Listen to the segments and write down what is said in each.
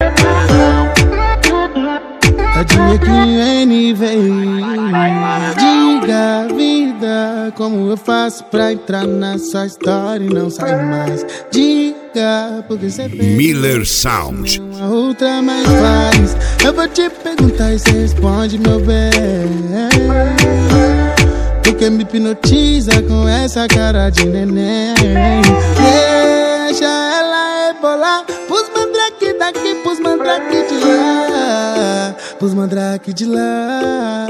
É dia que N vem. Diga, vida, como eu faço pra entrar nessa história e não sair mais. Diga, porque você fez Miller Sound. uma outra mais faz. Eu vou te perguntar e você responde, meu bem. Porque me hipnotiza com essa cara de neném. Deixa ela rebolar pros mandrake daqui, pros mandrake de lá, pros mandrake de lá.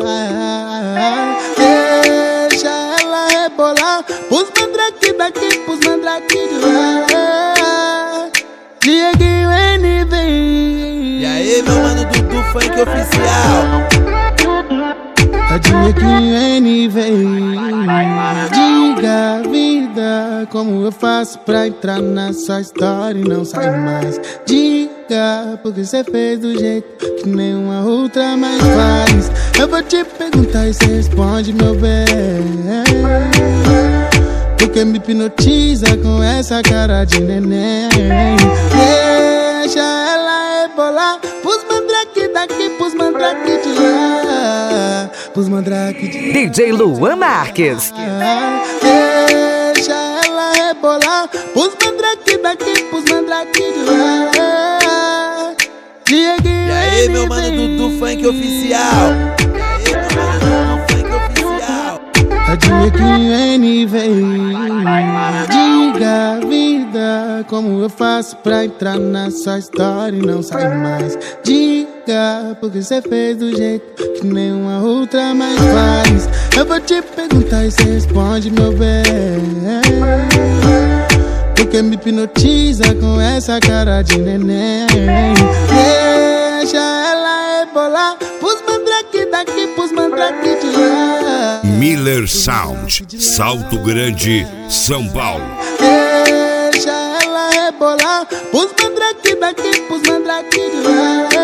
Deixa ela rebolar pros mandrake daqui, pros mandrake de lá. Dieguinho N vem. E aí, meu mano Dudu, funk oficial. É dia que N vem. Diga, vida, como eu faço pra entrar nessa história e não sair mais. Diga, porque você fez do jeito que nenhuma outra mais faz. Eu vou te perguntar e você responde, meu bem. Porque me hipnotiza com essa cara de neném. Deixa ela rebolar pros mandrake daqui, pros mandrake de lá, pros mandrake de lá. DJ Luan Marques. Deixa ela rebolar pros mandrake daqui, pros mandrake de lá. E aí, meu mano Dudu, funk oficial. E aí, meu mano Dudu, funk oficial. É dia que N vem. Diga, vida, como eu faço pra entrar nessa história e não sair mais. Diga, porque você fez do jeito que nenhuma outra mais faz. Eu vou te perguntar e você responde, meu bem. Porque me hipnotiza com essa cara de neném. Deixa ela rebolar pros mandrake daqui, pros mandrake de lá. Miller Sound, Salto Grande, São Paulo. Deixa ela rebolar pros mandrake daqui, pros mandrake de lá.